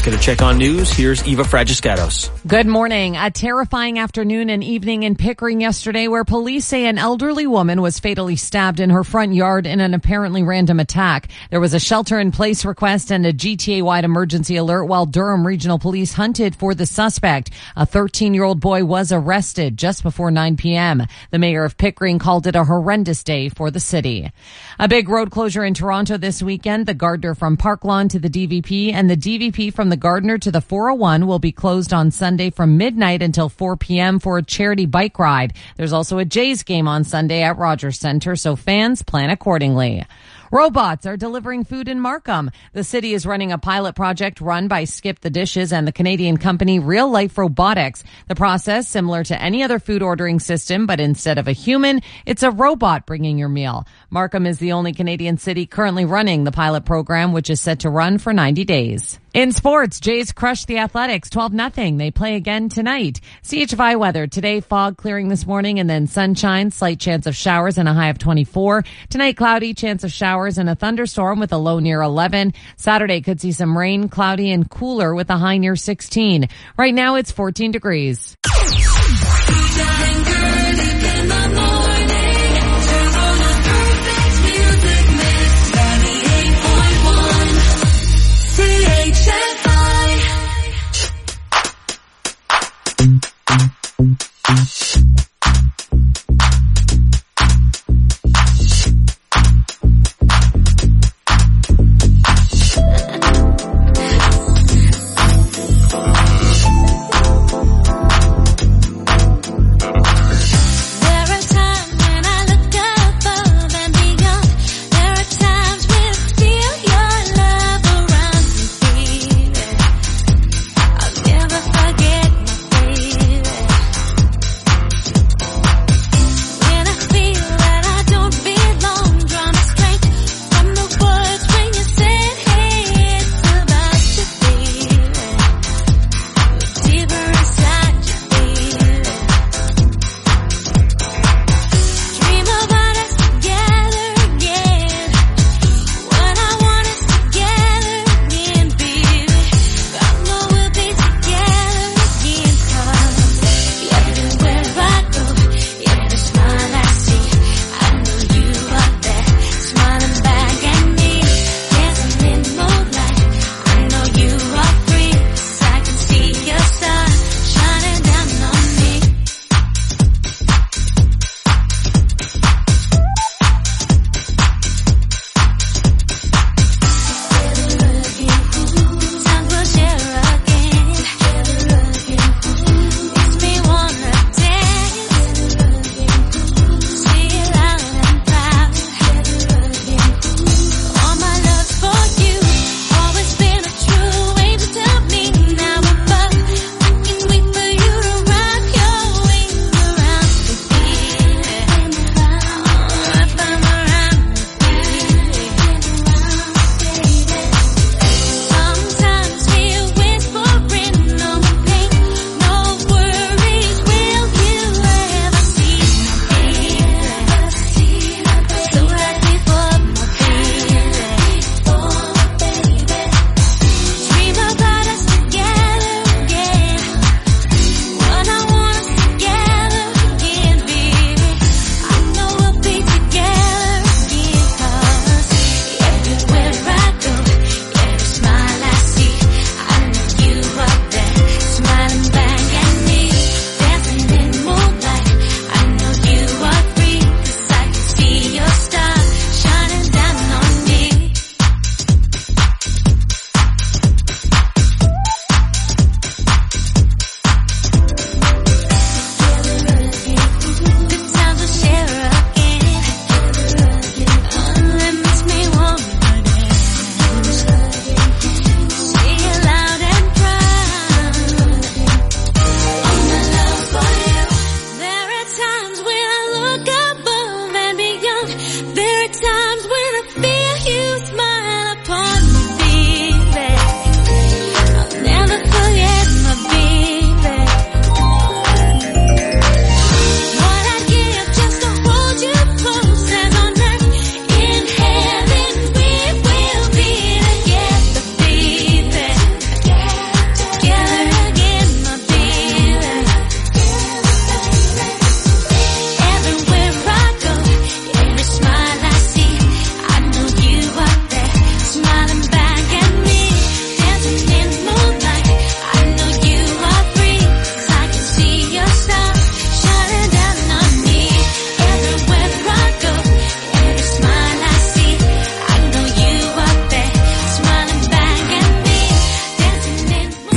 Get a check on news. Here's Eva Fragiscatos. Good morning. A terrifying afternoon and evening in Pickering yesterday where police say an elderly woman was fatally stabbed in her front yard in an apparently random attack. There was a shelter-in-place request and a GTA-wide emergency alert while Durham Regional Police hunted for the suspect. A 13-year-old boy was arrested just before 9 p.m. The mayor of Pickering called it a horrendous day for the city. A big road closure in Toronto this weekend. The Gardner from Park Lawn to the DVP and the DVP from the Gardner to the 401 will be closed on Sunday from midnight until 4 p.m. for a charity bike ride. There's also a Jays game on Sunday at Rogers Centre, so fans plan accordingly. Robots are delivering food in Markham. The city is running a pilot project run by Skip the Dishes and the Canadian company Real Life Robotics. The process, similar to any other food ordering system, but instead of a human, it's a robot bringing your meal. Markham is the only Canadian city currently running the pilot program, which is set to run for 90 days. In sports, Jays crushed the Athletics 12-0. They play again tonight. CHFI weather. Today, fog clearing this morning and then sunshine, slight chance of showers and a high of 24. Tonight, cloudy, chance of showers and a thunderstorm with a low near 11. Saturday could see some rain, cloudy and cooler with a high near 16. Right now, it's 14 degrees.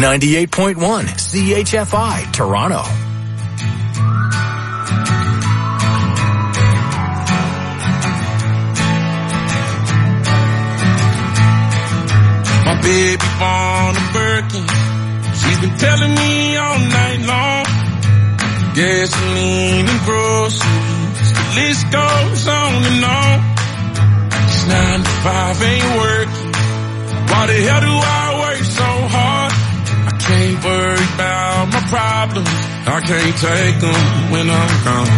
98.1 CHFI, Toronto. My baby born a Birkin. She's been telling me all night long. Gasoline and groceries, the list goes on and on. This 9 to 5 ain't working. Why the hell do I work so hard? I can't worry about my problems. I can't take them when I'm gone.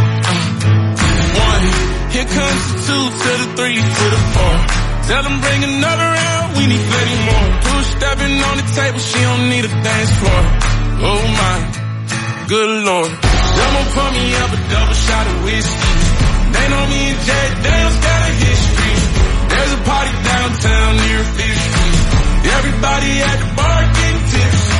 1, here comes the 2 to the 3 to the 4. Tell them bring another round, we need plenty more. 2 stepping on the table, she don't need a dance floor. Oh my, good Lord. Someone pour me up a double shot of whiskey. They know me and Jack Daniels got a history. There's a party downtown near 5th Street. Everybody at the bar getting tipsy.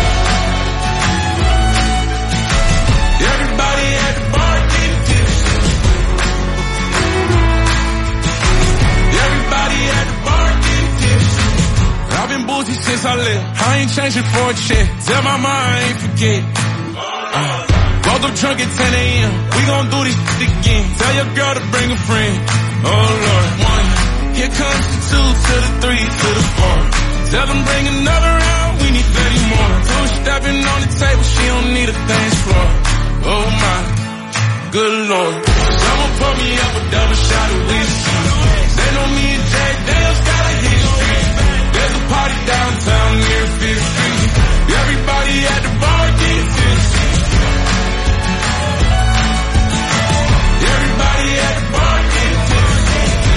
Everybody at the bar getting tipsy. Everybody at the bar getting tipsy. I've been boozy since I left. I ain't changing for a check. Tell my mom I ain't forget. Woke up drunk at 10 a.m. We gon' do this again. Tell your girl to bring a friend. Oh Lord. 1, here comes the 2 to the 3 to the 4. Tell them bring another round, we need 30 more. 2 stepping on the table, she don't need a dance floor. Oh my, good Lord. Someone pour me up a double shot of whiskey. They know me and Jack Daniels got a history. There's a party downtown near 5th Street. Everybody at the bar getting tipsy. Everybody at the bar getting tipsy.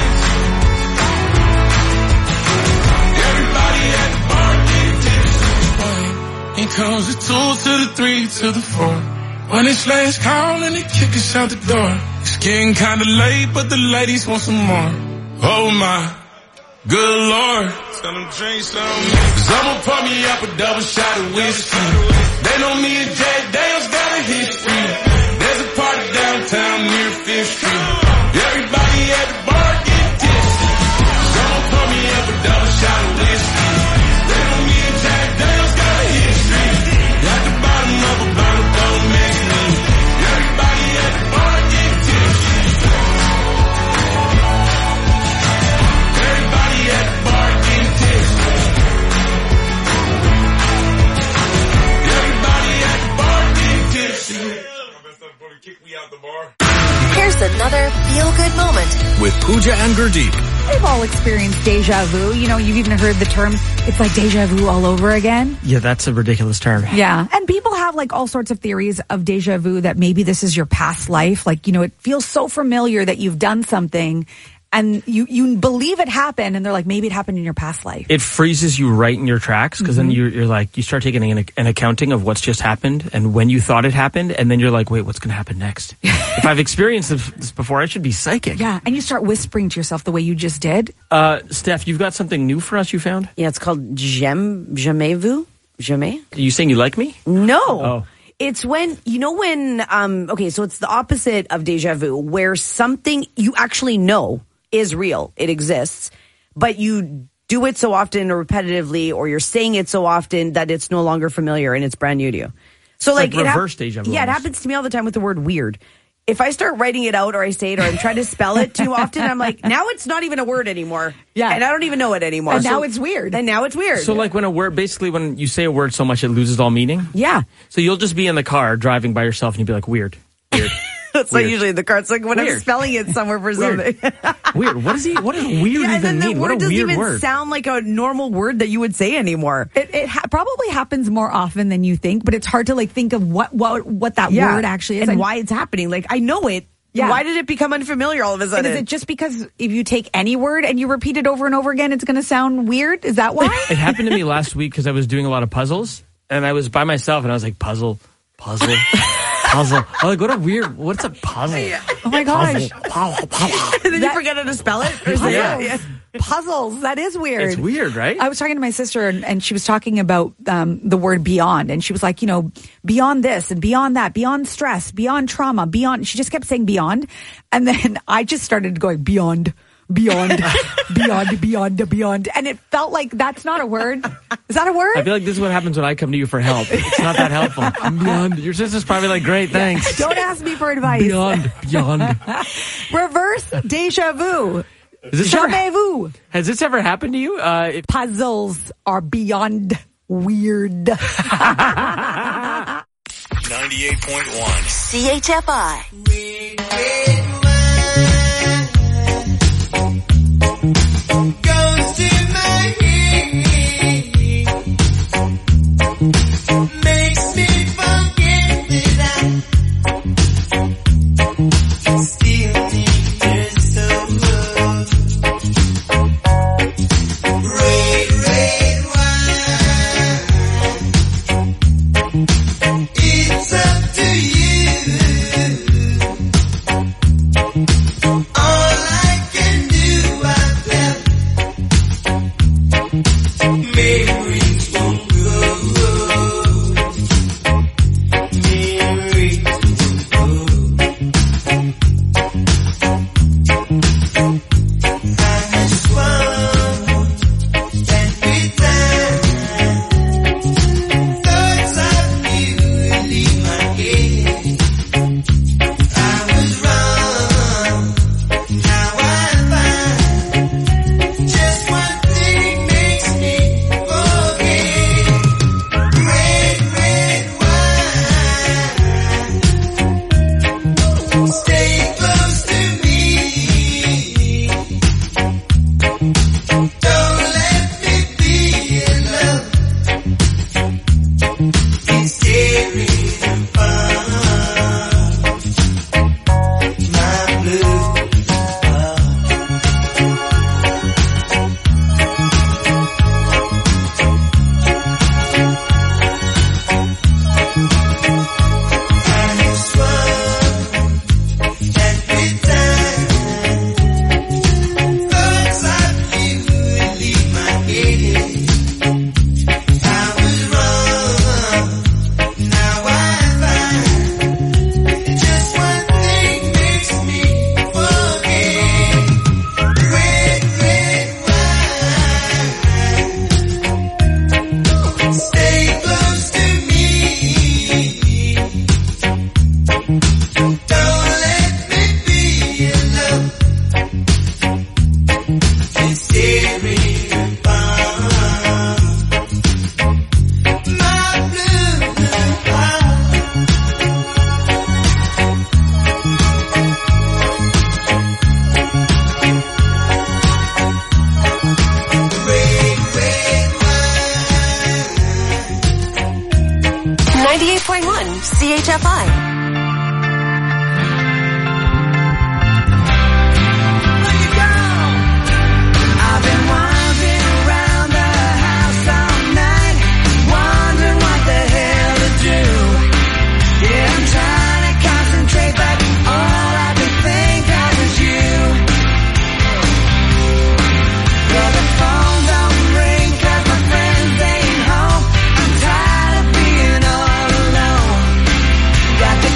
Everybody at the bar getting tipsy. Here comes the 2 to the 3 to the 4. When it's last call and they kick us out the door. It's getting kinda late, but the ladies want some more. Oh my, good Lord. Tell them drink some. Someone pour me up a double shot of whiskey. They know me and Jack Daniels got a history. There's a party downtown near 5th Street. Everybody at the bar get tipsy. Someone pour me up a double shot of whiskey. They know me and Jack Daniels got a history. At the bottom of a bottle, don't mix me. Everybody at the bar get tipsy. Everybody at the bar get tipsy. Everybody at the bar get tipsy. Kick me out the bar. Here's another feel-good moment With Pooja and Gurdeep. We've all experienced deja vu. You know, you've even heard the term, it's like deja vu all over again. Yeah, that's a ridiculous term. Yeah. And people have like all sorts of theories of deja vu, that maybe this is your past life. Like, you know, it feels so familiar that you've done something and you believe it happened, and they're like, maybe it happened in your past life. It freezes you right in your tracks, because then you're like, you start taking an accounting of what's just happened and when you thought it happened, and then you're like, wait, what's going to happen next? If I've experienced this before, I should be psychic. Yeah, and you start whispering to yourself the way you just did. Steph, you've got something new for us you found? Yeah, it's called jamais vu. Jamais? Are you saying you like me? No. Oh. It's when, you know when, okay, so it's the opposite of deja vu, where something you actually know is real, it exists, but you do it so often or repetitively, or you're saying it so often that it's no longer familiar and it's brand new to you. So like reverse deja vu. Yeah, it happens to me all the time with the word weird. If I start writing it out or I say it or I'm trying to spell it too often, I'm like, now it's not even a word anymore. Yeah. And I don't even know it anymore. And now it's weird. And now it's weird. So like when a word, basically when you say a word so much it loses all meaning? Yeah. So you'll just be in the car driving by yourself and you'll be like, weird. It's like usually the car. It's like when Weird. I'm spelling it somewhere for something. Weird. What does weird Yeah, and then even the mean? What word a doesn't weird even word. sound like a normal word that you would say anymore. It probably happens more often than you think, but it's hard to like think of what that word actually is and why it's happening. Like, I know it. Yeah. Why did it become unfamiliar all of a sudden? And is it just because if you take any word and you repeat it over and over again, it's going to sound weird? Is that why? It happened to me last week because I was doing a lot of puzzles and I was by myself and I was like, puzzle. Puzzle. Oh, like, what's a puzzle? Yeah. Oh my gosh. And then you forget how to spell it? Or say Yeah. Puzzles. That is weird. It's weird, right? I was talking to my sister and she was talking about the word beyond. And she was like, you know, beyond this and beyond that, beyond stress, beyond trauma, beyond. She just kept saying beyond. And then I just started going beyond. beyond, beyond. And it felt like that's not a word. Is that a word? I feel like this is what happens when I come to you for help. It's not that helpful. I'm beyond. Your sister's probably like, great, thanks. Don't ask me for advice. Beyond. Reverse deja vu. Jamais vu. Has this ever happened to you? Puzzles are beyond weird. 98.1 CHFI. Goes to my head, makes me forget that I still need her so much. Red wine, it's up to you. All I can do, I felt. Memories won't go. Memories won't go. I just want that good time. Thoughts of you leave my head. I was wrong. Now I find just one thing makes me forget. Red wine, stay close to me. Don't let me be alone. It's tearing apart my blue heart. I just want that good time. Thoughts of you leave my head. I was wrong. Now I find just one thing makes me forget. Red wine, stay close to me. Don't let me be alone. It's tearing apart my blue heart. Red wine. 98.1 CHFI. I've been wandering around the house all night, wondering what the hell to do. Yeah, I'm trying to concentrate, but all I could think of is you. Well, the phone don't ring 'cause my friends ain't home. I'm tired of being all alone. Got the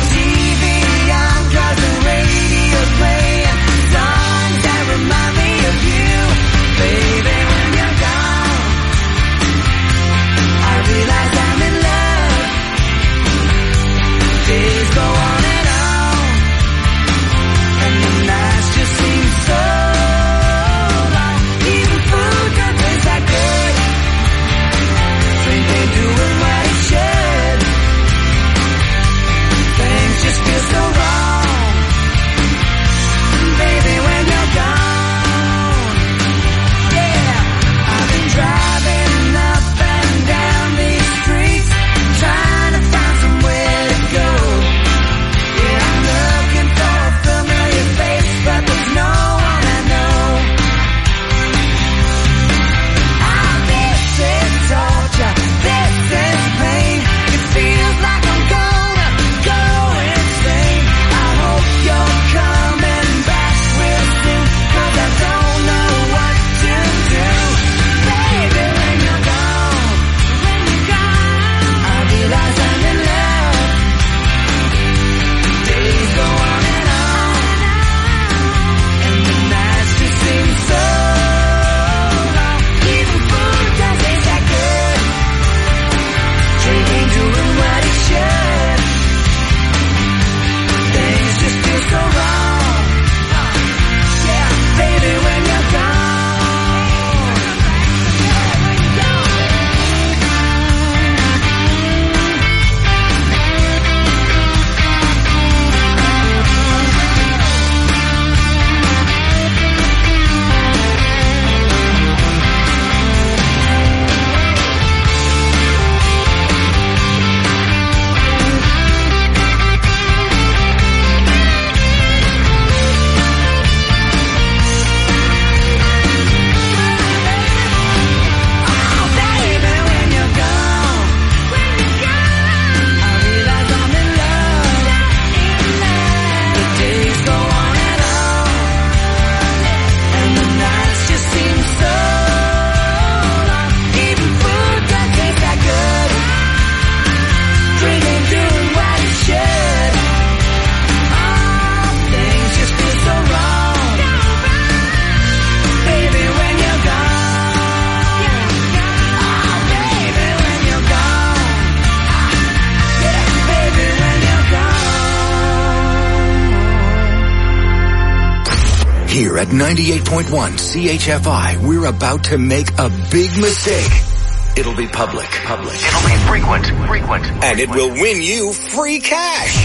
at 98.1 CHFI, we're about to make a big mistake. It'll be public. It'll be frequent. And it will win you free cash.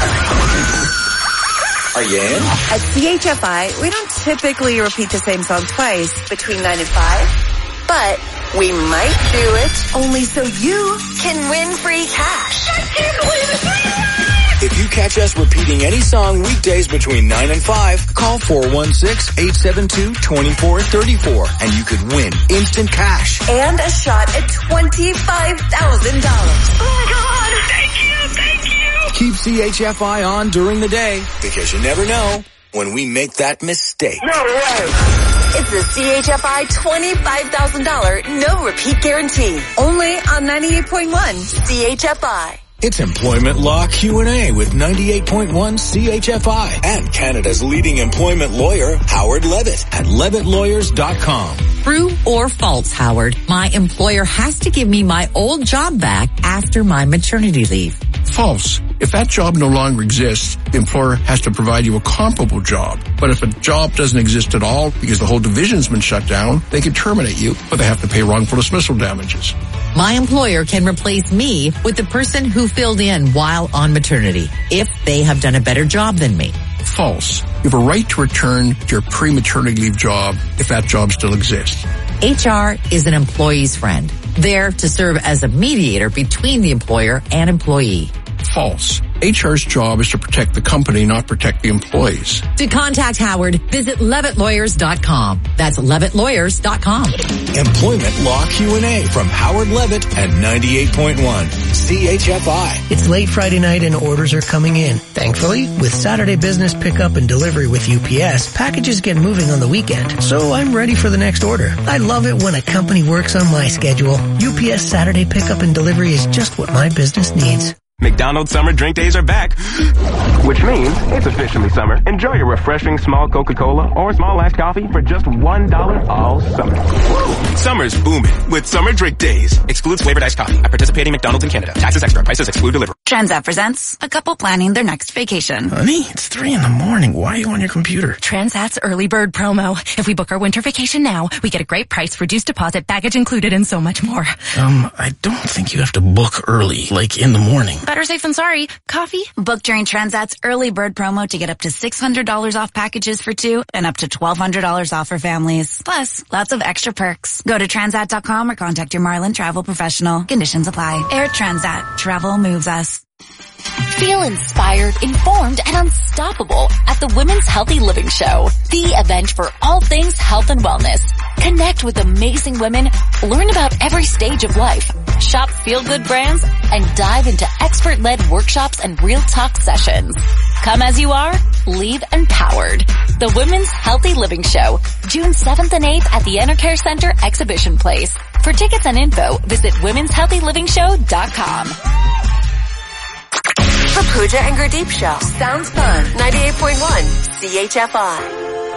Are you in? At CHFI, we don't typically repeat the same song twice between 9 and 5, but we might do it only so you can win free cash. I can't believe it. If you catch us repeating any song weekdays between 9 and 5, call 416-872-2434 and you could win instant cash. And a shot at $25,000. Oh my God. Thank you. Keep CHFI on during the day because you never know when we make that mistake. No way. It's the CHFI $25,000 no repeat guarantee. Only on 98.1 CHFI. It's Employment Law Q&A with 98.1 CHFI and Canada's leading employment lawyer, Howard Levitt at levittlawyers.com. True or false, Howard? My employer has to give me my old job back after my maternity leave. False. If that job no longer exists, the employer has to provide you a comparable job. But if a job doesn't exist at all because the whole division's been shut down, they can terminate you, but they have to pay wrongful dismissal damages. My employer can replace me with the person who filled in while on maternity if they have done a better job than me. False. You have a right to return to your pre-maternity leave job if that job still exists. HR is an employee's friend, there to serve as a mediator between the employer and employee. False. HR's job is to protect the company, not protect the employees. To contact Howard, visit levittlawyers.com. That's levittlawyers.com. Employment Law Q&A from Howard Levitt at 98.1 CHFI. It's late Friday night and orders are coming in. Thankfully, with Saturday business pickup and delivery with UPS, packages get moving on the weekend, so I'm ready for the next order. I love it when a company works on my schedule. UPS Saturday pickup and delivery is just what my business needs. McDonald's summer drink days are back, which means it's officially summer. Enjoy your refreshing small Coca-Cola or small iced coffee for just $1 all summer. Summer's booming with summer drink days. Excludes flavored iced coffee at participating McDonald's in Canada. Taxes extra. Prices exclude delivery. Transat presents a couple planning their next vacation. Honey, it's 3 a.m. Why are you on your computer? Transat's early bird promo. If we book our winter vacation now, we get a great price, reduced deposit, baggage included, and so much more. I don't think you have to book early, like in the morning. Better safe than sorry. Coffee? Book during Transat's early bird promo to get up to $600 off packages for 2 and up to $1,200 off for families. Plus, lots of extra perks. Go to Transat.com or contact your Marlin travel professional. Conditions apply. Air Transat. Travel moves us. Feel inspired, informed, and unstoppable at the Women's Healthy Living Show, the event for all things health and wellness. Connect with amazing women, learn about every stage of life, shop feel-good brands, and dive into expert-led workshops and real talk sessions. Come as you are, leave empowered. The Women's Healthy Living Show, June 7th and 8th at the Enercare Center Exhibition Place. For tickets and info, visit womenshealthylivingshow.com. The Pooja and Gurdeep Show. Sounds fun. 98.1 CHFI.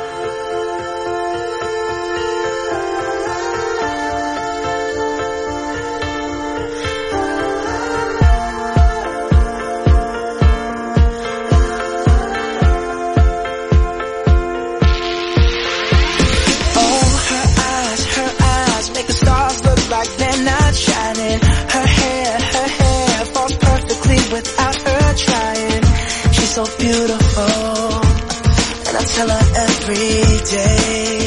Her eyes make the stars look like they're not shining. Her hair falls perfectly without her trying. She's so beautiful, and I tell her every day.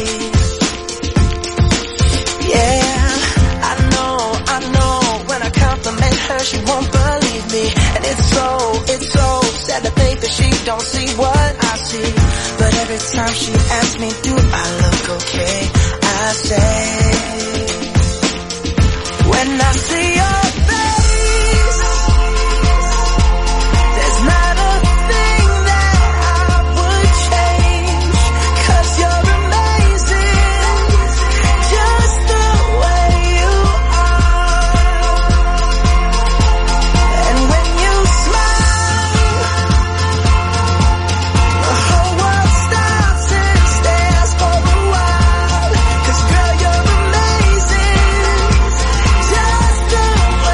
Yeah, I know, when I compliment her, she won't believe me. And it's so sad to think that she don't see what I see. But every time she asks me, do I look okay? I say, when I see your face, there's not a thing that I would change, 'cause you're amazing, just the way you are. And when you smile, the whole world stops and stares for a while. 'Cause girl, you're amazing, just the way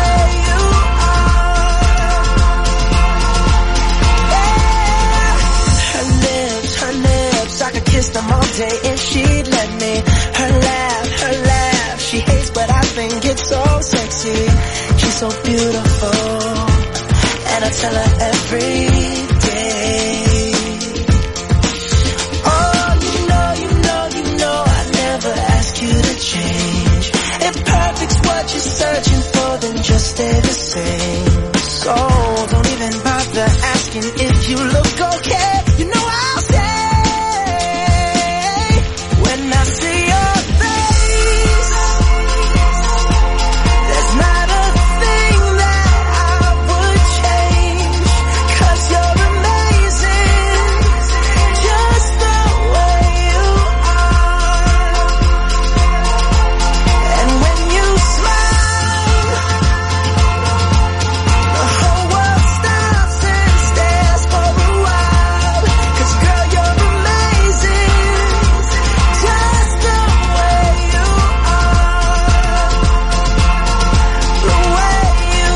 so beautiful. And I tell her every day. Oh, you know, I never ask you to change. If perfect's what you're searching for, then just stay the same. So don't even bother asking if you look okay. You know I'll say, when I see your face, there's not a thing that I would change. 'Cause you're amazing, just the way you are. And when you smile, the whole world stops and stares for a while. 'Cause girl, you're amazing, just the way you are. The way you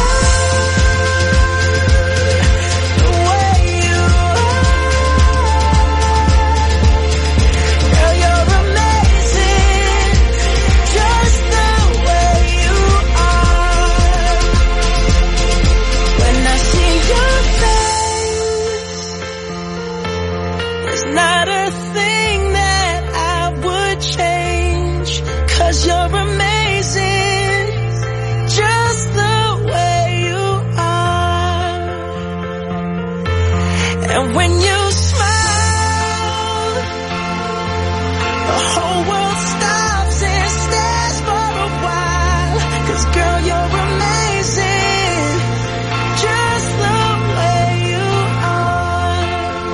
are. The way you are. Girl, you're amazing, just the way you are. When I see your face, there's not a thing that I would change. 'Cause you're amazing, just the way you are. And when you smile, the whole world stops and stares for a while. 'Cause girl, you're amazing, just the way you are.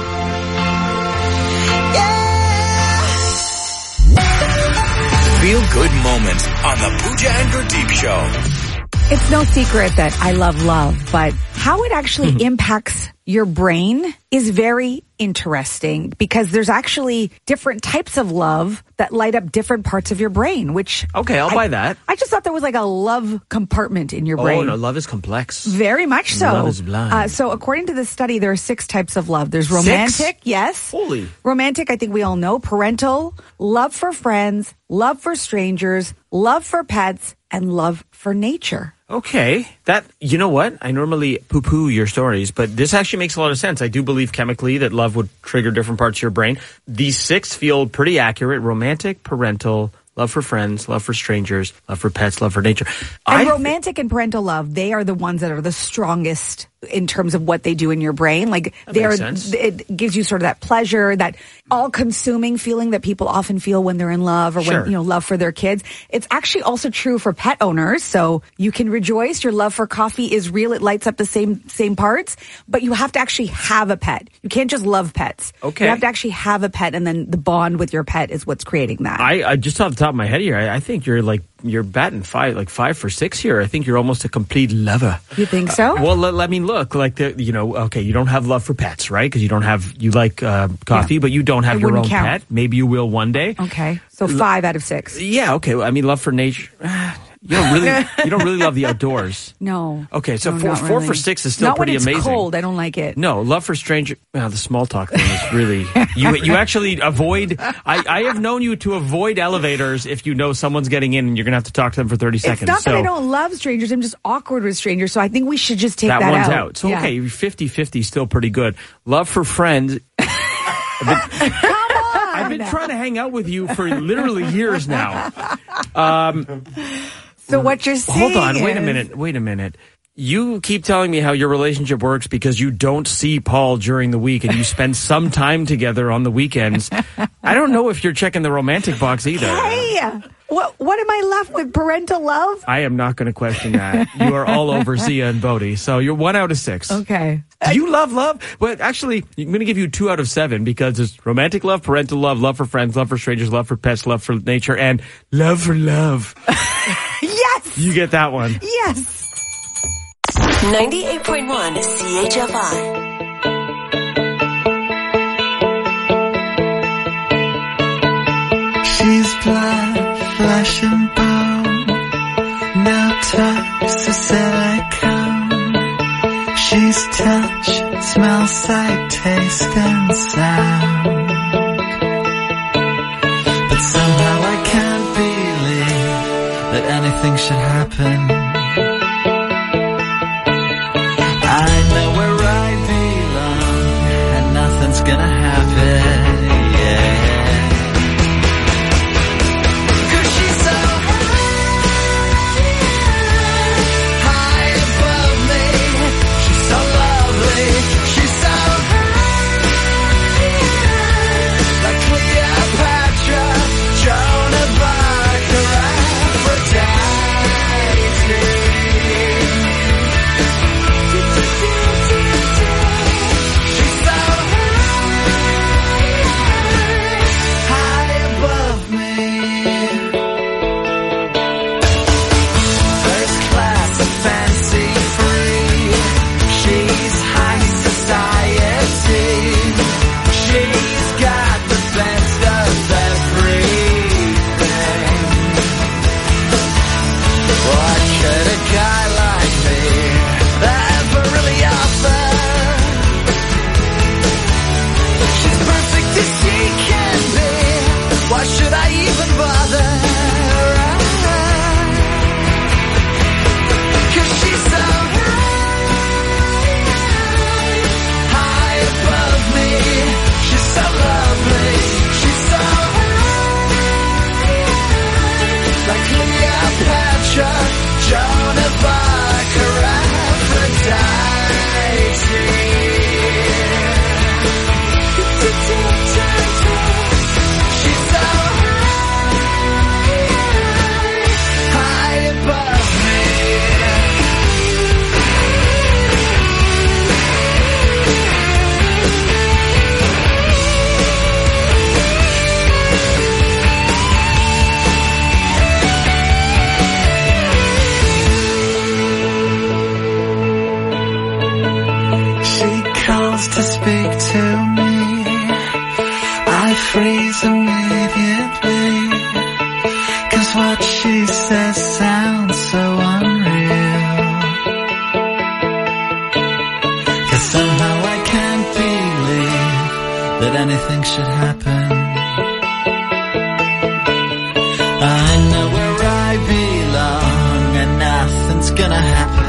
Yeah. Feel good moments on the Pooja and Gurdeep Show. It's no secret that I love love, but how it actually impacts your brain is very interesting because there's actually different types of love that light up different parts of your brain, which... Okay, I'll buy that. I just thought there was like a love compartment in your brain. Oh, no, love is complex. Very much so. Love is blind. So according to this study, there are 6 types of love. There's romantic, 6? yes. Holy. Romantic, I think we all know. Parental, love for friends, love for strangers, love for pets, and love for nature. Okay. That, you know what? I normally poo-poo your stories, but this actually makes a lot of sense. I do believe chemically that love would trigger different parts of your brain. These 6 feel pretty accurate. Romantic, parental, love for friends, love for strangers, love for pets, love for nature. And romantic and parental love, they are the ones that are the strongest in terms of what they do in your brain. Like it gives you sort of that pleasure, that all-consuming feeling that people often feel when they're in love or when, love for their kids. It's actually also true for pet owners. So you can rejoice. Your love for coffee is real. It lights up the same parts, but you have to actually have a pet. You can't just love pets. Okay. You have to actually have a pet, and then the bond with your pet is what's creating that. I just off the top of my head here, I think you're batting 5 for 6 here. I think you're almost a complete lover. You think so? Well, let me look. Like, okay, you don't have love for pets, right? Because you like coffee, but you don't have your own pet. Maybe you will one day. Okay. So 5 out of 6. Yeah, okay. I mean, love for nature. You don't really love the outdoors. No. Okay, so no, 4 for 6 is still pretty amazing. Not when it's cold. I don't like it. No, love for stranger. The small talk thing is really you actually avoid. I have known you to avoid elevators if you know someone's getting in and you're gonna have to talk to them for 30 seconds. It's not that I don't love strangers. I'm just awkward with strangers. So I think we should just take that one's out. out. So okay, 50-50 still pretty good. Love for friends. I've been trying to hang out with you for literally years now. So what you're saying Hold on, wait a minute. You keep telling me how your relationship works because you don't see Paul during the week and you spend some time together on the weekends. I don't know if you're checking the romantic box either. Hey, what am I left with? Parental love? I am not going to question that. You are all over Zia and Bodhi, so you're 1 out of 6. Okay. Do you love love? Well, actually, I'm going to give you 2 out of 7 because it's romantic love, parental love, love for friends, love for strangers, love for pets, love for nature, and love for love. Yes! You get that one. Yes! 98.1 CHFI. She's black, flesh and bone, now talks to silicone. She's touch, smell, sight, taste, and sound. But somehow I can't believe that anything should happen. that anything should happen. I know where I belong and nothing's gonna happen.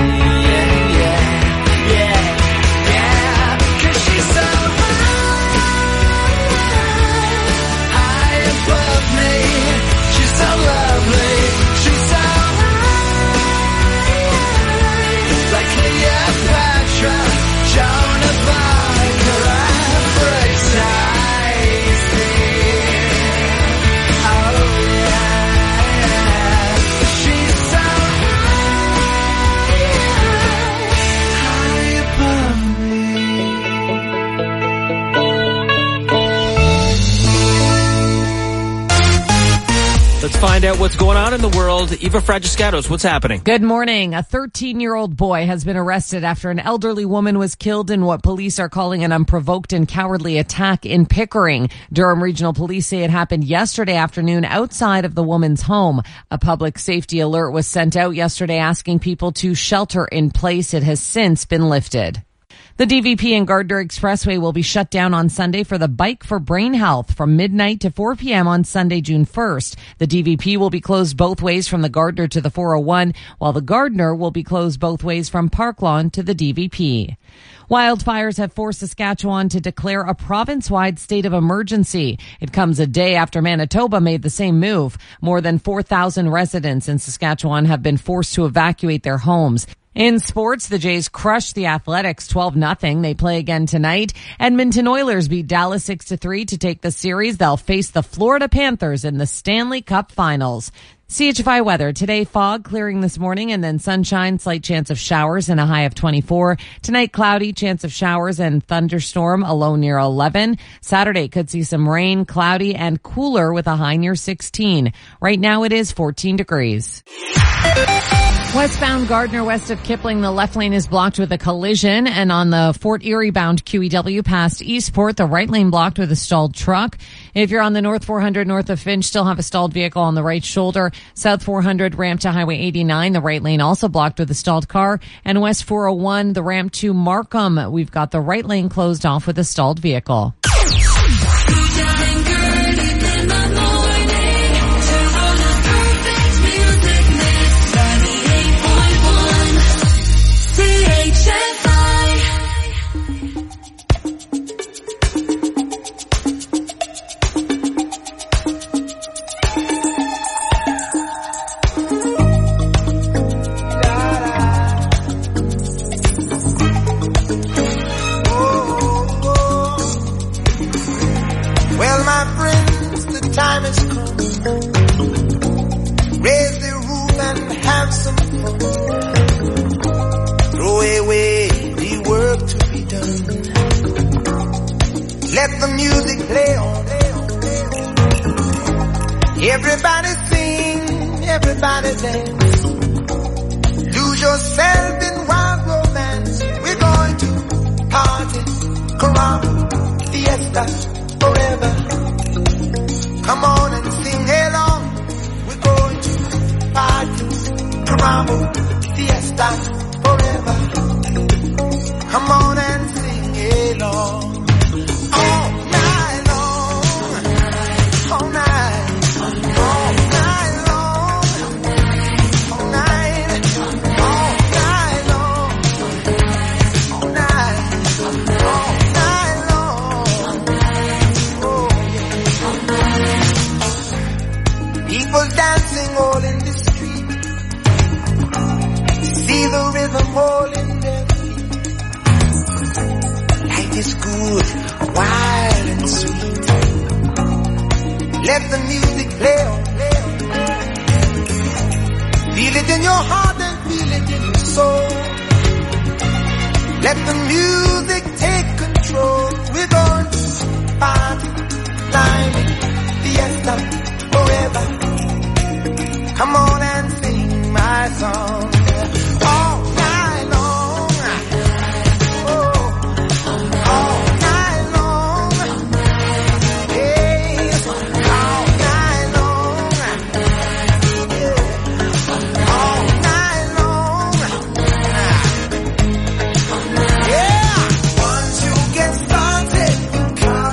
Let's find out what's going on in the world. Eva Fragiscatos, what's happening? Good morning. A 13-year-old boy has been arrested after an elderly woman was killed in what police are calling an unprovoked and cowardly attack in Pickering. Durham Regional Police say it happened yesterday afternoon outside of the woman's home. A public safety alert was sent out yesterday asking people to shelter in place. It has since been lifted. The DVP and Gardner Expressway will be shut down on Sunday for the Bike for Brain Health from midnight to 4 p.m. on Sunday, June 1st. The DVP will be closed both ways from the Gardner to the 401, while the Gardner will be closed both ways from Park Lawn to the DVP. Wildfires have forced Saskatchewan to declare a province-wide state of emergency. It comes a day after Manitoba made the same move. More than 4,000 residents in Saskatchewan have been forced to evacuate their homes. In sports, the Jays crushed the Athletics 12-0. They play again tonight. Edmonton Oilers beat Dallas 6-3 to take the series. They'll face the Florida Panthers in the Stanley Cup Finals. CHFI weather. Today, fog clearing this morning and then sunshine, slight chance of showers and a high of 24. Tonight, cloudy, chance of showers and thunderstorm, a low near 11. Saturday could see some rain, cloudy and cooler with a high near 16. Right now it is 14 degrees. Westbound Gardner west of Kipling, the left lane is blocked with a collision, and on the Fort Erie bound QEW past Eastport, the right lane blocked with a stalled truck. If you're on the North 400 north of Finch, still have a stalled vehicle on the right shoulder. South 400 ramp to Highway 89, the right lane also blocked with a stalled car. And West 401, the ramp to Markham, we've got the right lane closed off with a stalled vehicle. Let the music play on. Everybody sing, everybody dance. Lose yourself in wild romance. We're going to party, caramba, fiesta, forever. Come on and sing along. We're going to party, caramba, fiesta, forever. Come on and sing along. Dancing all in the street, see the rhythm all in their feet. Life is good, wild and sweet. Let the music play on. Feel it in your heart and feel it in your soul. Let the music take control. We're going to party, climbing, fiesta, forever. Come on and sing my song all night long. Oh, all night long. Hey, all night long. Yeah, all night long. Yeah, once you get started, you can't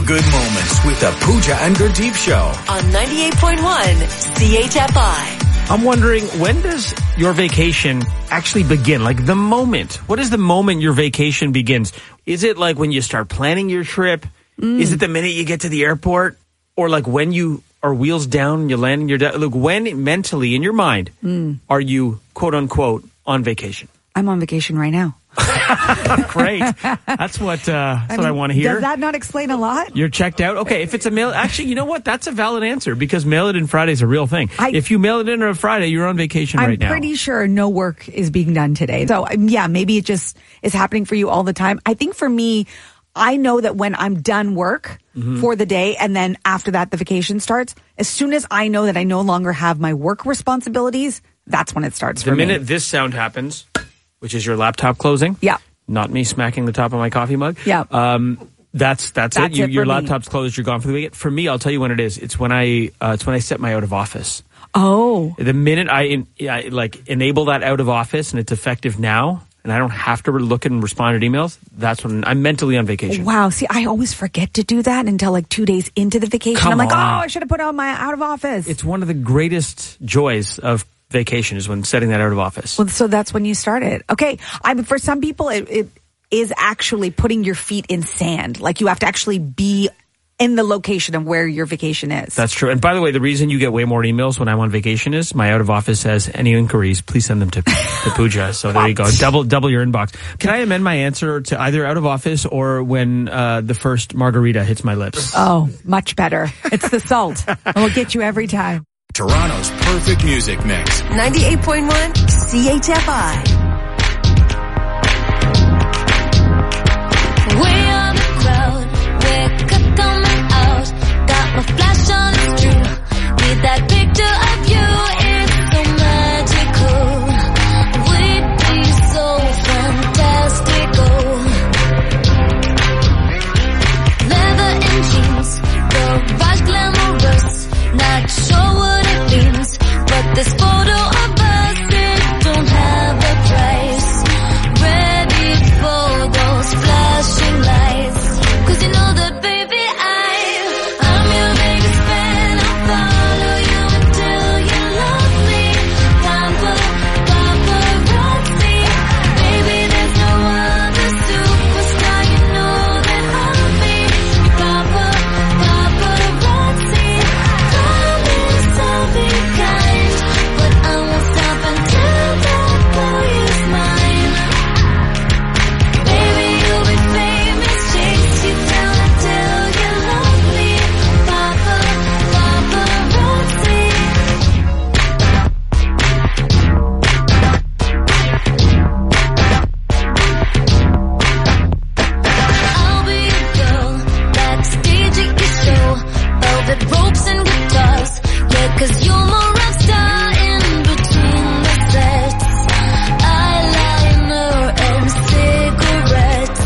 feel-good moments with the Pooja and Gurdeep Show. On 98.1 CHFI. I'm wondering, when does your vacation actually begin? Like the moment. What is the moment your vacation begins? Is it like when you start planning your trip? Is it the minute you get to the airport? Or like when you are wheels down and you land in your... Look, when mentally in your mind are you, quote unquote, on vacation? I'm on vacation right now. Great. That's what I want to hear. Does that not explain a lot? You're checked out? Okay, if it's a mail... Actually, you know what? That's a valid answer because mail it in Friday is a real thing. If you mail it in on a Friday, you're on vacation right now. I'm pretty sure no work is being done today. So, yeah, maybe it just is happening for you all the time. I think for me, I know that when I'm done work for the day and then after that the vacation starts, as soon as I know that I no longer have my work responsibilities, that's when it starts for me. The minute this sound happens, which is your laptop closing. Yeah. Not me smacking the top of my coffee mug. Yeah. That's it. Your laptop's closed. You're gone for the weekend. For me, I'll tell you when it is. It's when I set my out of office. Oh. The minute I enable that out of office and it's effective now, and I don't have to look and respond to emails, that's when I'm mentally on vacation. Wow. See, I always forget to do that until like 2 days into the vacation. I'm like, I should have put on my out of office. It's one of the greatest joys of vacation is when setting that out of office. Well, so that's when you start it. Okay. For some people, it is actually putting your feet in sand. Like you have to actually be in the location of where your vacation is. That's true. And by the way, the reason you get way more emails when I'm on vacation is my out of office says, any inquiries, please send them to Pooja. So there you go. Double your inbox. Can I amend my answer to either out of office or when the first margarita hits my lips? Oh, much better. It's the salt. It will get you every time. Toronto's perfect music mix. 98.1 CHFI. Way on the crowd, we're coming out. Got my flash on, it's true. Need that picture of you, it's so magical. We'd be so fantastical. Leather and jeans, the rush glamorous. Not sure what it means, but this photo of us, it don't have a price. Ready for those flashing lights, 'cause you know that baby I'm your biggest fan. I'll follow you until you love me. Paparazzi, baby there's no other superstar, you know that I'll be your paparazzi. Promise I'll be kind, but I won't stop until that boy is mine. Baby, you'll be famous, chase you down until you love me. Paparazzi. I'll be your girl, backstage at your show. Velvet ropes and guitars, yeah, 'cause you're my rock star in between the sets. Eyeliner and cigarettes.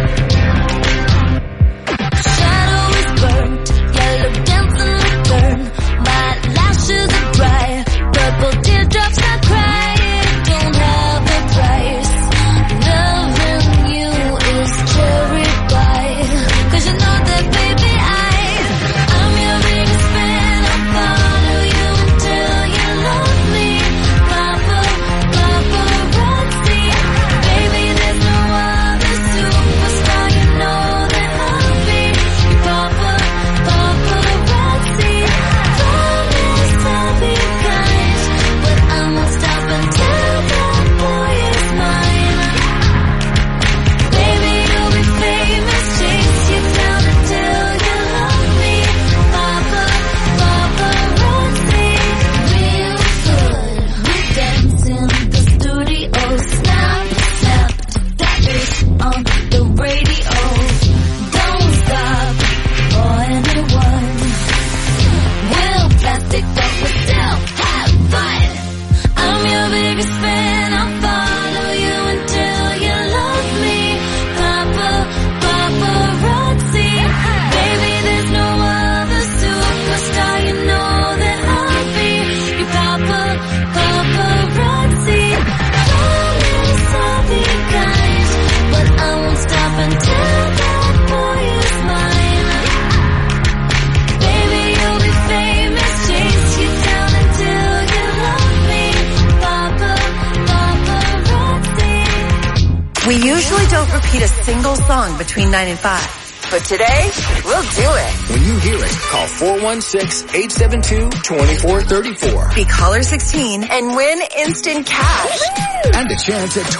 Shadow is burnt, yellow dancing return. My lashes are dry, purple teardrops I cry. It don't have a price. Loving you is cherry pie, 'cause you know that baby I'm your biggest fan. I'll follow you until you love me. Paparazzi, baby there's no other superstar, you know that I'll be your paparazzi. Promise I'll be kind, but I won't stop until that boy is mine. Baby you'll be famous, chase you down until you love me. Paparazzi, real good. We dance in the studio, snap, snap, that is on the radio. Don't stop for anyone. We'll plastic, but we still have fun. I'm your biggest fan. I'll follow you until you love me. Paparazzi, baby there's no other superstar, you know that I'll be your paparazzi. Promise I'll be kind, but I won't stop until usually don't repeat a single song between 9 and 5. But today, we'll do it. When you hear it, call 416-872-2434. Be caller 16 and win instant cash. And a chance at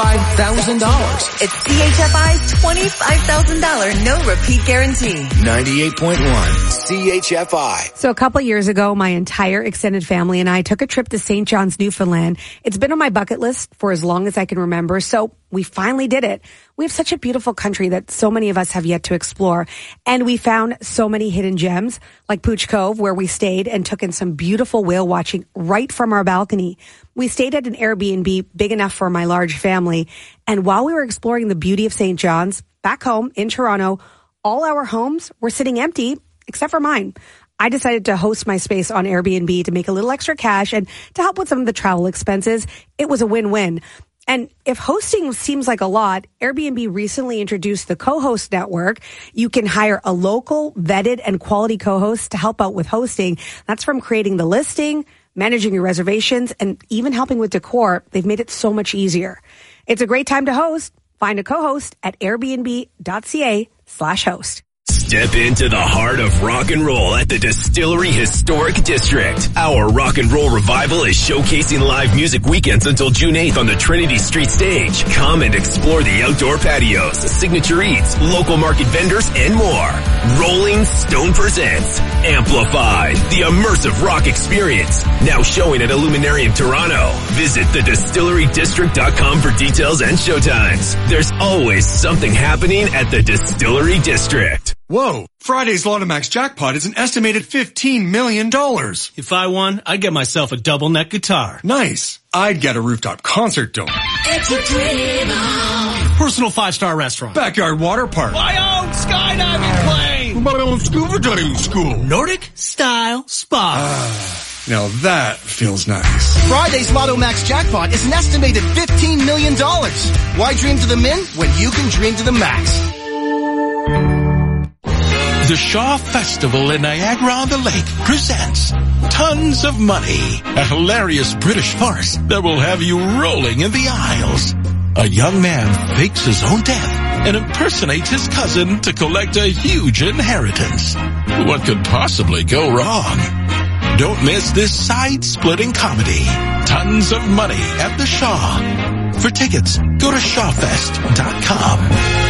$25,000. It's CHFI's $25,000 no repeat guarantee. 98.1 CHFI. So a couple years ago, my entire extended family and I took a trip to St. John's, Newfoundland. It's been on my bucket list for as long as I can remember, so we finally did it. We have such a beautiful country that so many of us have yet to explore. And we found so many hidden gems, like Pooch Cove, where we stayed and took in some beautiful whale watching right from our balcony. We stayed at an Airbnb big enough for my large family. And while we were exploring the beauty of St. John's, back home in Toronto, all our homes were sitting empty, except for mine. I decided to host my space on Airbnb to make a little extra cash and to help with some of the travel expenses. It was a win-win. And if hosting seems like a lot, Airbnb recently introduced the co-host network. You can hire a local, vetted, and quality co-host to help out with hosting. That's from creating the listing, managing your reservations, and even helping with decor. They've made it so much easier. It's a great time to host. Find a co-host at airbnb.ca/host. Step into the heart of rock and roll at the Distillery Historic District. Our rock and roll revival is showcasing live music weekends until June 8th on the Trinity Street stage. Come and explore the outdoor patios, signature eats, local market vendors, and more. Rolling Stone presents Amplified, the immersive rock experience. Now showing at Illuminarium Toronto. Visit thedistillerydistrict.com for details and showtimes. There's always something happening at the Distillery District. Whoa, Friday's Lotomax jackpot is an estimated $15 million. If I won, I'd get myself a double neck guitar. Nice. I'd get a rooftop concert dome. It's a dream on. Personal 5-star restaurant. Backyard water park. My own skydiving plane. My own scuba diving school. Nordic style spa. Now that feels nice. Friday's Lotomax jackpot is an estimated $15 million. Why dream to the min when you can dream to the max? The Shaw Festival in Niagara-on-the-Lake presents Tons of Money, a hilarious British farce that will have you rolling in the aisles. A young man fakes his own death and impersonates his cousin to collect a huge inheritance. What could possibly go wrong? Don't miss this side-splitting comedy, Tons of Money at the Shaw. For tickets, go to shawfest.com.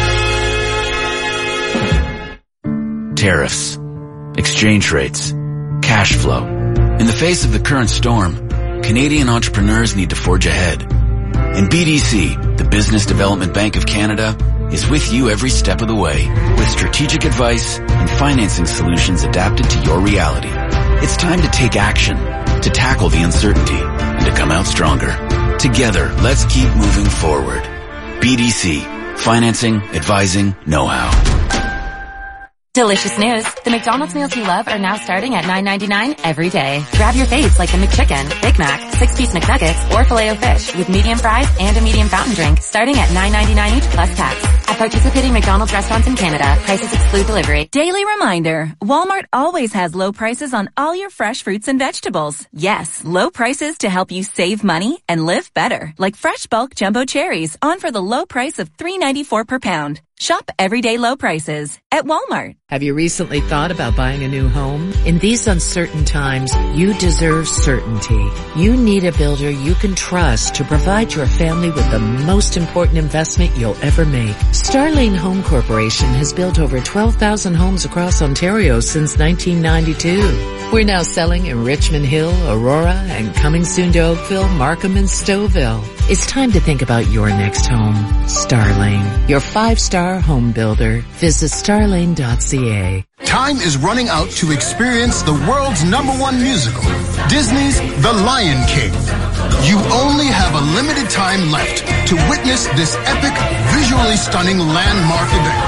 Tariffs, exchange rates, cash flow. In the face of the current storm, Canadian entrepreneurs need to forge ahead. And BDC, the Business Development Bank of Canada, is with you every step of the way with strategic advice and financing solutions adapted to your reality. It's time to take action, to tackle the uncertainty, and to come out stronger. Together, let's keep moving forward. BDC, financing, advising, know-how. Delicious news. The McDonald's meals you love are now starting at $9.99 every day. Grab your faves like the McChicken, Big Mac, 6-piece McNuggets, or Filet-O-Fish with medium fries and a medium fountain drink starting at $9.99 each plus tax. At participating McDonald's restaurants in Canada, prices exclude delivery. Daily reminder, Walmart always has low prices on all your fresh fruits and vegetables. Yes, low prices to help you save money and live better. Like fresh bulk jumbo cherries on for the low price of $3.94 per pound. Shop everyday low prices at Walmart. Have you recently thought about buying a new home? In these uncertain times, you deserve certainty. You need a builder you can trust to provide your family with the most important investment you'll ever make. Starlane Home Corporation has built over 12,000 homes across Ontario since 1992. We're now selling in Richmond Hill, Aurora, and coming soon to Oakville, Markham, and Stouffville. It's time to think about your next home. Starlane, your 5-star home builder. Visit starlane.ca. Time is running out to experience the world's #1 musical, Disney's The Lion King. You only have a limited time left to witness this epic, visually stunning landmark event.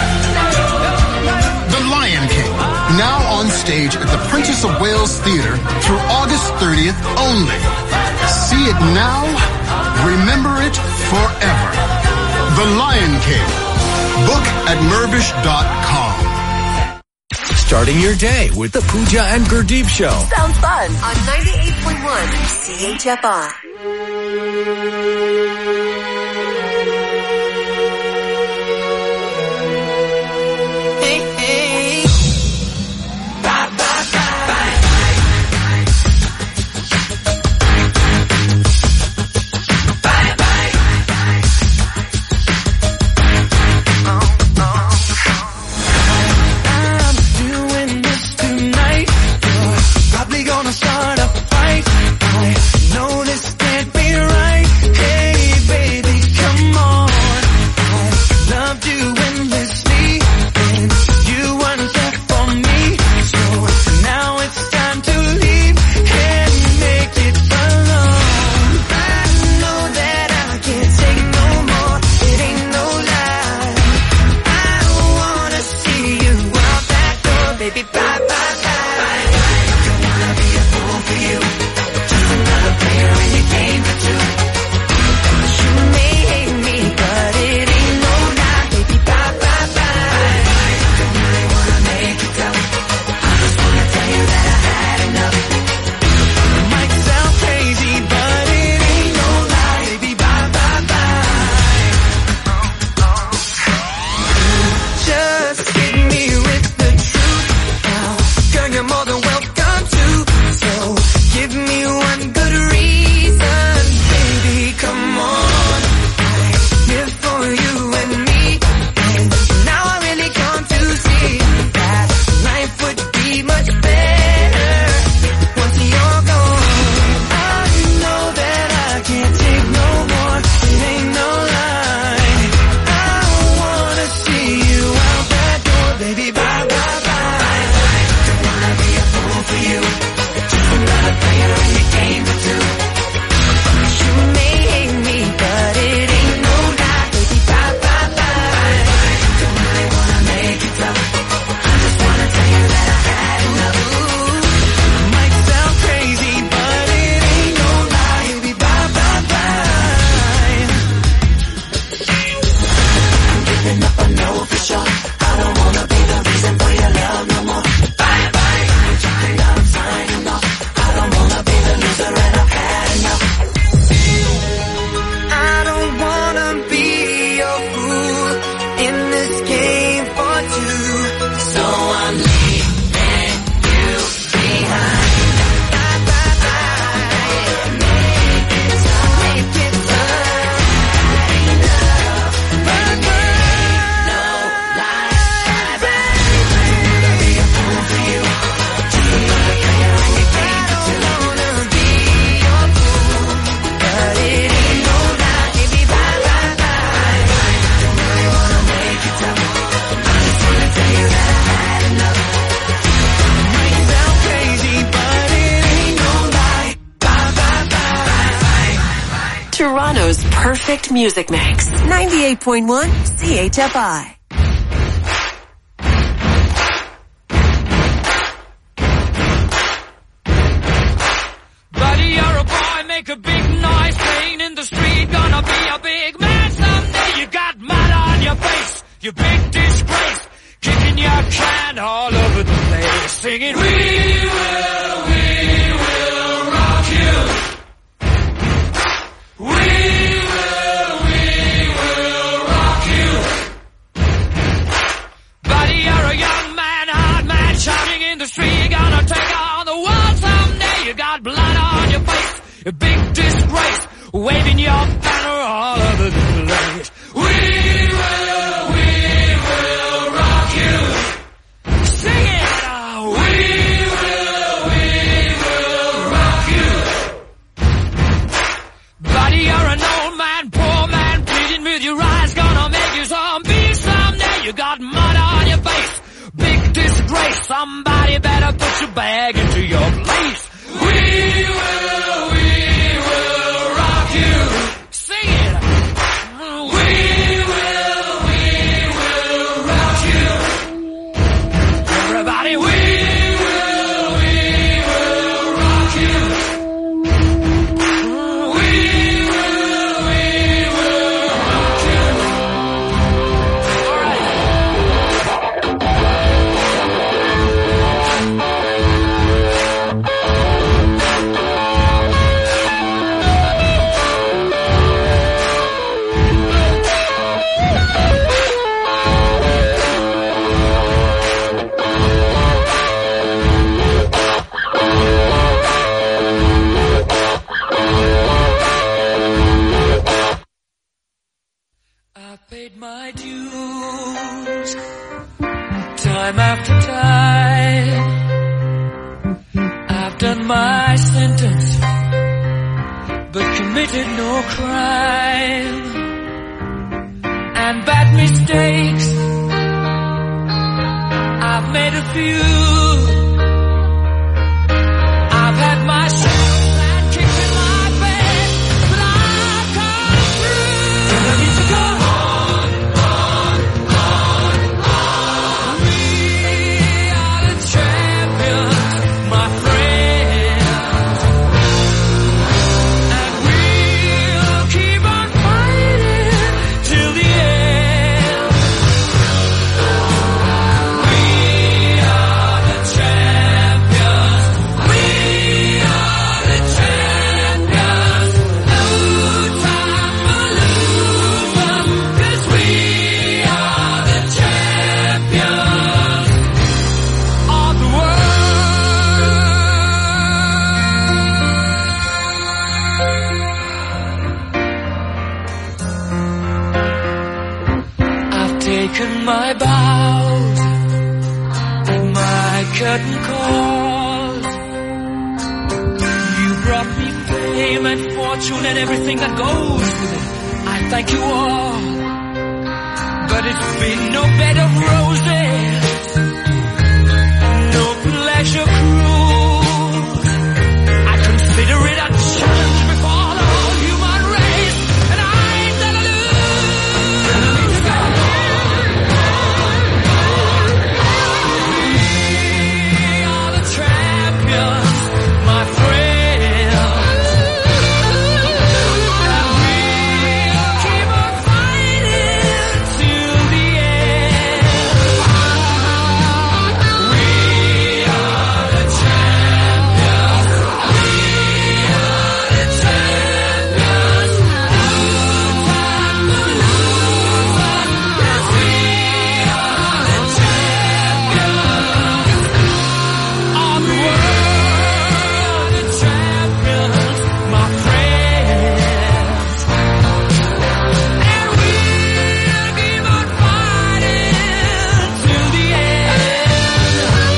The Lion King, now on stage at the Princess of Wales Theatre through August 30th only. See it now, remember it forever. The Lion King. Book at Mirvish.com. Starting your day with the Pooja and Gurdeep Show. Sounds fun on 98.1 CHFI. perfect music mix. 98.1 CHFI. Buddy, you're a boy, make a big noise, playing in the street, gonna be a big man someday. You got mud on your face, you big disgrace, kicking your can all over the place, singing, we will rock you. We will rock you. Buddy, you're a young man, hard man, shouting in the street, gonna take on the world someday. You got blood on your face, a big disgrace, waving your banner all over the place. We will rock you. Sing it now. We will rock you. Buddy, you're an old man, poor man, pleading with your eyes, gonna make you zombie someday. You got mud on your face, big disgrace, somebody better put your bag into your place. We will rock you. Sing it. We will rock you. Everybody, we will rock you. We will rock you. All right. I paid my dues, time after time. I've done my sentence, but committed no crime. And bad mistakes, I've made a few. I've had my share and kicked in my bed, but I've come through. And I need to go on. We are the champions, my friends, and we'll keep on fighting till the end. We are the champions. We are the champions. No time for losing, 'cause we are the champions of the world. I've taken my bows and my curtain calls. You brought me fame and fortune and everything that goes with it. I thank you all, but it's been no bed of roses, no pleasure cruise. I consider it a challenge before the whole human race, and I ain't gonna lose. We are the champions, my friends, and we'll keep on fighting till the end. We are the champions. We are the champions. No time for losing, 'cause we are the champions of the world. The champions, my friends, and we'll keep on fighting till the end.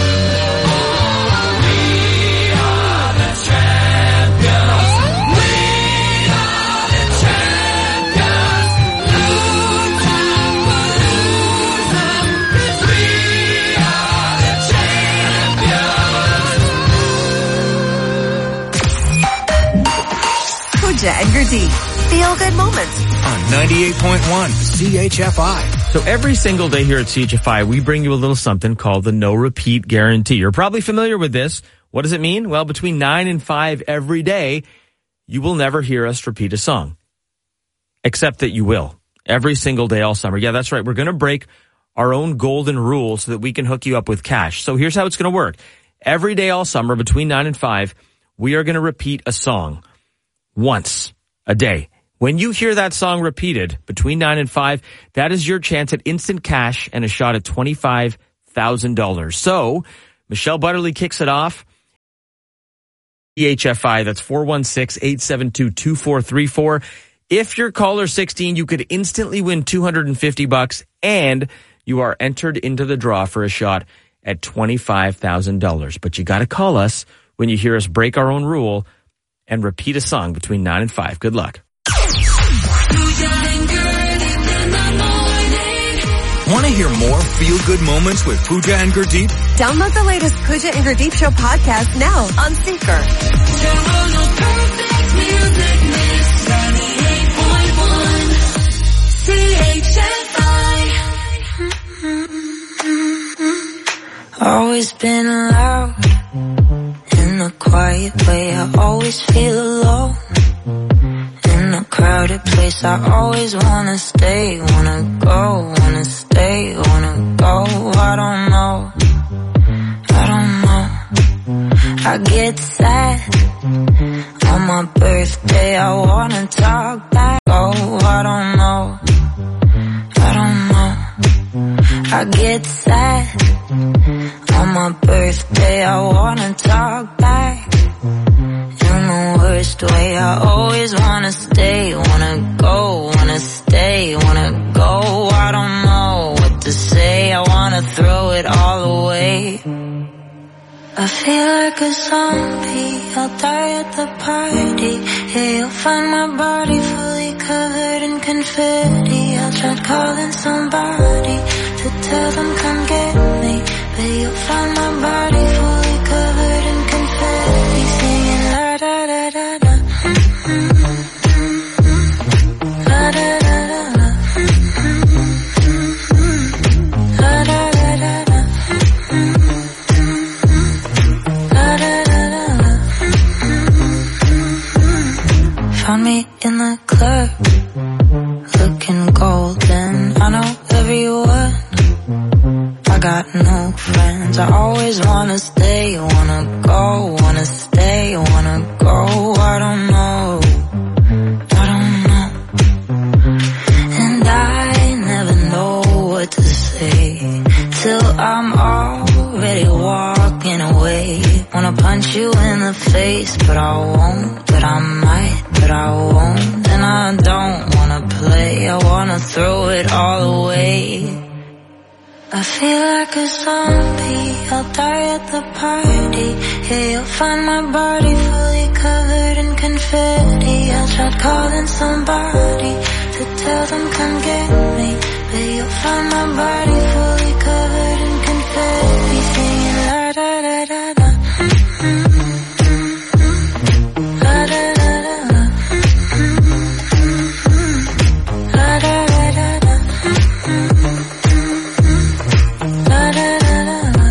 We are the champions. We are the champions. No time for losing, 'cause we are the champions. Pooja and Gurdeep, feel-good moments. On 98.1 CHFI. So every single day here at CHFI, we bring you a little something called the no repeat guarantee. You're probably familiar with this. What does it mean? Well, between 9 and 5 every day, you will never hear us repeat a song. Except that you will. Every single day all summer. Yeah, that's right. We're going to break our own golden rule so that we can hook you up with cash. So here's how it's going to work. Every day all summer between 9 and 5, we are going to repeat a song once a day. When you hear that song repeated between 9 and 5, that is your chance at instant cash and a shot at $25,000. So Michelle Butterly kicks it off. CHFI, that's 416-872-2434. If you're caller 16, you could instantly win $250 and you are entered into the draw for a shot at $25,000. But you got to call us when you hear us break our own rule and repeat a song between 9 and 5. Good luck. Want to hear more feel-good moments with Pooja and Gurdeep? Download the latest Pooja and Gurdeep Show podcast now on Seeker. Always been loud in a quiet way. I always feel alone in a crowded place. I always wanna stay, wanna go, wanna stay, wanna go. I don't know. I get sad on my birthday. I wanna talk back. Oh, I don't know. I get sad on my birthday. I wanna talk back in the worst way. I always wanna stay, wanna go, wanna stay, wanna go. I don't know what to say. I wanna throw it all away. I feel like a zombie, I'll die at the party. Yeah, you'll find my body fully covered in confetti. I tried calling somebody to tell them come get me, but you'll find my body fully covered in confetti. Singing la da da da da, la da da da da, la da da da da. Found me in the club, looking golden. I know everyone, I got no friends. I always wanna stay, wanna go, wanna stay, wanna go. I don't know. And I never know what to say till I'm already walking away. Wanna punch you in the face, but I won't, but I might, but I won't. And I don't wanna play, I wanna throw it all away. I feel like a zombie, I'll die at the party. Yeah, you'll find my body fully covered in confetti. I tried calling somebody to tell them come get me, but you'll find my body fully covered in confetti. Singing la da da da da, la da da da da, la da da da da, la da da da da.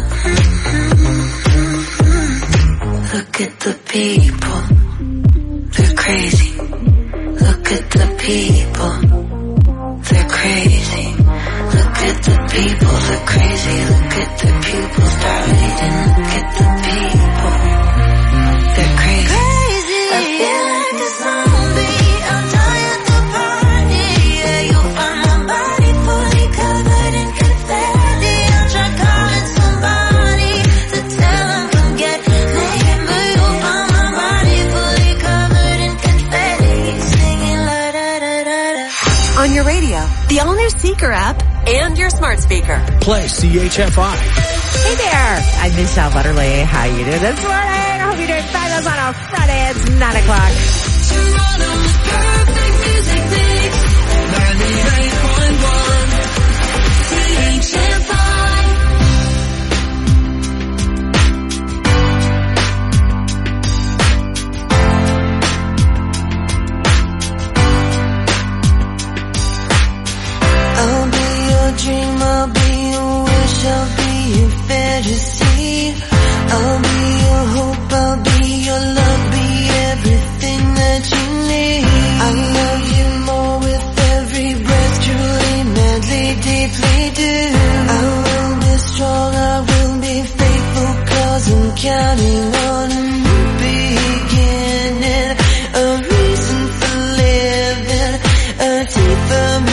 Look at the people, they're crazy. Look at the people, they're crazy. Look at the people, they're crazy. Look at the pupils dilating. Look at the people, they're crazy. I feel like a zombie, I'll die at the party. Yeah, you'll find my body fully covered in confetti. I'll try calling somebody to tell them come get me, but you'll find my body fully covered in confetti. Singing la da da da da. On your radio, the all-new Seeker app, and your smart speaker. Play CHFI. Hey there, I'm Michelle Butterly. How you doing this morning? I hope you're doing fabulous on a Friday. It's 9 o'clock. Toronto's perfect music mix. 98.1 CHFI. fantasy. I'll be your hope, I'll be your love, be everything that you need. I love you more with every breath, truly, madly, deeply do. I will be strong, I will be faithful, 'cause I'm counting on a new beginning, a reason for living, a deeper